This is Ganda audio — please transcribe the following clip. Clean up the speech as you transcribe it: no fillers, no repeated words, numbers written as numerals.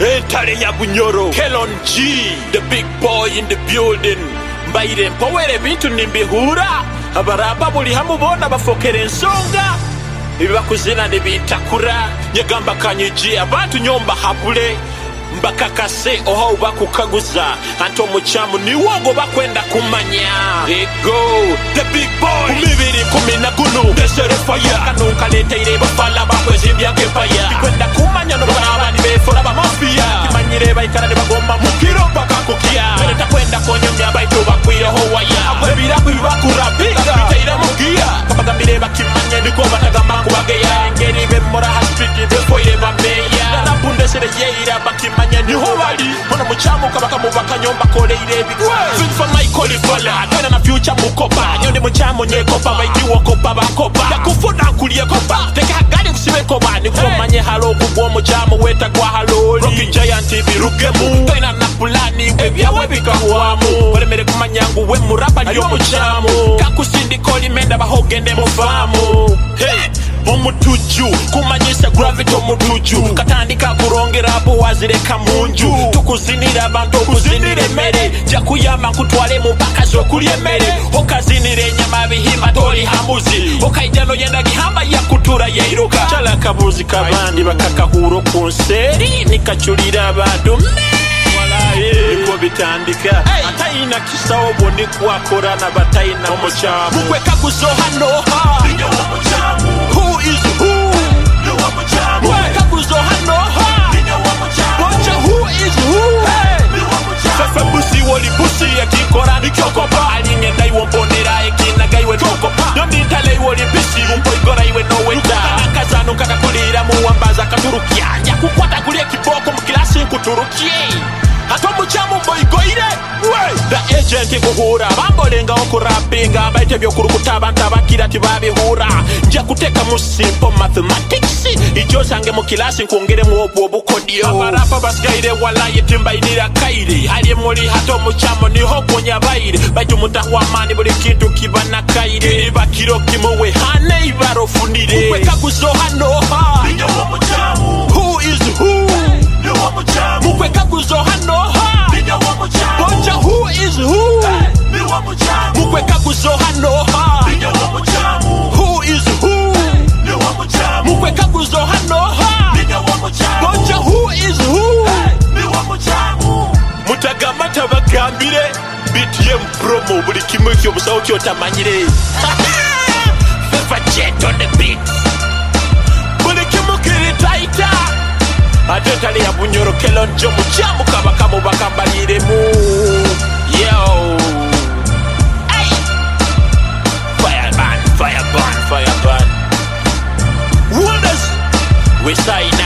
Entale ya Bunyoro, Kelon G, the big boy in the building. Mbaire mpowere bintu nimbihura. Abaraba buli hamu bona bafokere ensonga. Ibakuzina nibitakura. Nyagamba kanyiji abantu nyomba habule. Mbakakase oho bakukaguza. Anto muchamu ni wogo bakwenda kumanya. Ego, the big boy. Kumibiri kumina gunu. Desere fire. Kanuka lete ire bafala bakwezi mbyange fire. Bikwenda kumanya no baraba ni befora ba mafia. Kimanyire baikara ne bagomba mukiro paka kukia. Mereta kwenda konyomya baitu bakwira howaya. Abwebira kwibakura biga. Bitaira mugia. Kabagambire bakimanye ndiko batagamba kubageya. Ngeri bemora ha street befoire bameya. Narabundesere yeira bakimanye ni howali. Mona muchamu kabaka mubaka nyomba koleire bigwa. Fit for my qualifier. Tena na future mukopa. Nyonde muchamu nyekopa baikiwo kopa bakopa. Yakufuna kulie kopa. Teka gari kusiwe kopa. Nikomanye halo kubwo muchamu weta kwa halo. Rocky Giant birugemu. Tena na pulani webya webika huamu. Walemere kumanyangu we muraba niyo muchamu. Kakusindi koli menda bahogende mufamu. Hey, omutuju kumanyisa gravity omutuju. Katandika kurongera abo wazireka munju. Tukuzinira abantu okuzinire mere. Jakuyama kutwale mubaka zokuli emere. Okazinire nyama bihimba toli hamuzi. Okaijano yenda gihamba ya kutura yairuka. Chala kabuzi kabandi bakakahuro konseri. Nikachulira abantu niko bitandika atayina kisawo boni kwakora na batayina omuchamu mukwe kaguzo hano ha who is who no omuchamu mukwe kaguzo hano ha bocha who is who sasa busi woli busi yakikora nikyokopa alinge ndai wombonera ekina gaiwe tokopa yondi tale woli bisi umpoigora iwe nowenda akazanu kakakulira muwambaza katurukia yakukwata kulie kiboko mukilasi kuturukie Ato muchamu boy goire The agent kuhura Bambolenga okurapinga Baite byokurukuta bantabakira tibabihura Nja kuteka musimpo mathematics Ijo sange mukilasi nkungire muobu obukodio Abarapa basgaire wala yetimba inira kairi Hali mwoli hato muchamu niho konya bairi Baitu mutahwa mani buli kintu kibana kairi Iba kiro kimowe hane ibaro funire Ukwe kaguzo hano ha Who is who Mukwe kaguzo hano ha Bocha who is who Mukwe kaguzo hano ha Who is who Mukwe kaguzo hano ha Bocha who is who Mutagamata bagambire BTM promo buli kimwe kyo musawo kyotamanyire Fefa jet on the beat Buli kimwe kiri taita Atentale ya Bunyoro Kelon jo muchamu kabaka mubaka mbaliremu Yo Ay Fireban, fireban, fireban Wonders We sign